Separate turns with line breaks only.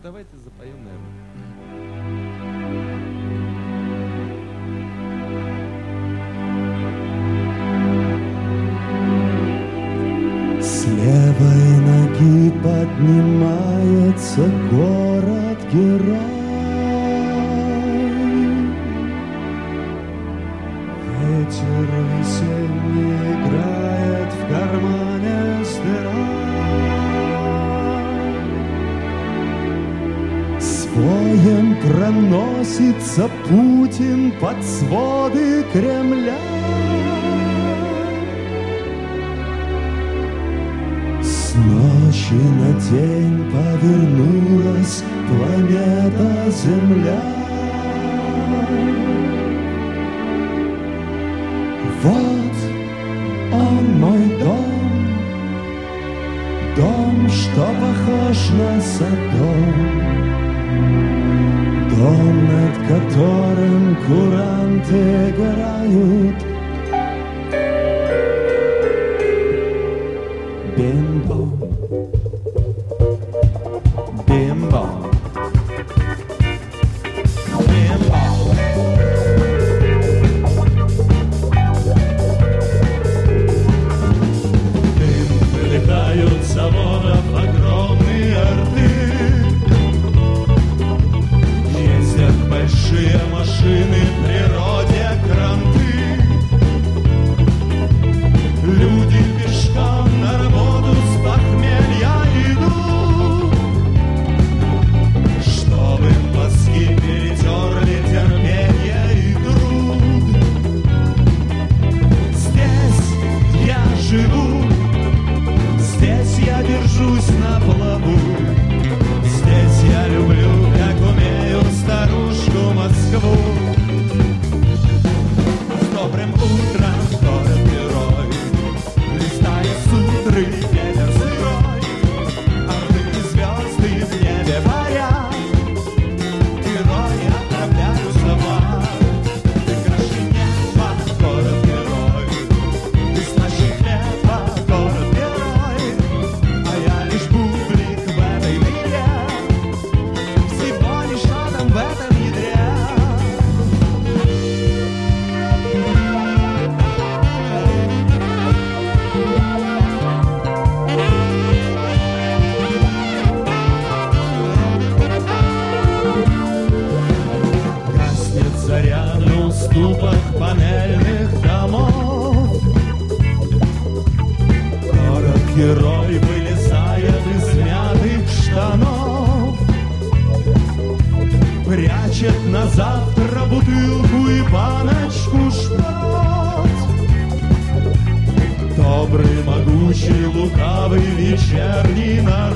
давайте запоем, наверное.
С левой ноги поднимается город-герой. Ветер весенний играет в кармане с дырой. С воем проносится Путин под своды Кремля. С ночи на день повернулась планета Земля. Вот он, мой дом, дом, что похож на Содом, дом, над которым куранты играют. Бим-бом, бим-бом, бим-бом. Дым вылетают с заводов огромные рты. Ездят большие машины, в природе кранты. Люди пешком на работу с похмелья идут, чтобы мозги перетерли терпенье и труд. Здесь я живу, здесь я держусь на плаву, здесь я люблю, как умею, старушку Москву. С добрым утром, город-герой, листая сутры, ветер сырой, орлы и звезды в небе парят, герои отправляются в ад. Ты краше неба, город-герой, ты слаще хлеба, город-герой, а я лишь бублик в этой игре, всего лишь атом в этом ядре. Гаснет заря на уступах панельных домов. Город-герой вылезает из мятых штанов, прячет на завтра бутылку и баночку шпрот. Добрый, могучий, лукавый вечерний народ.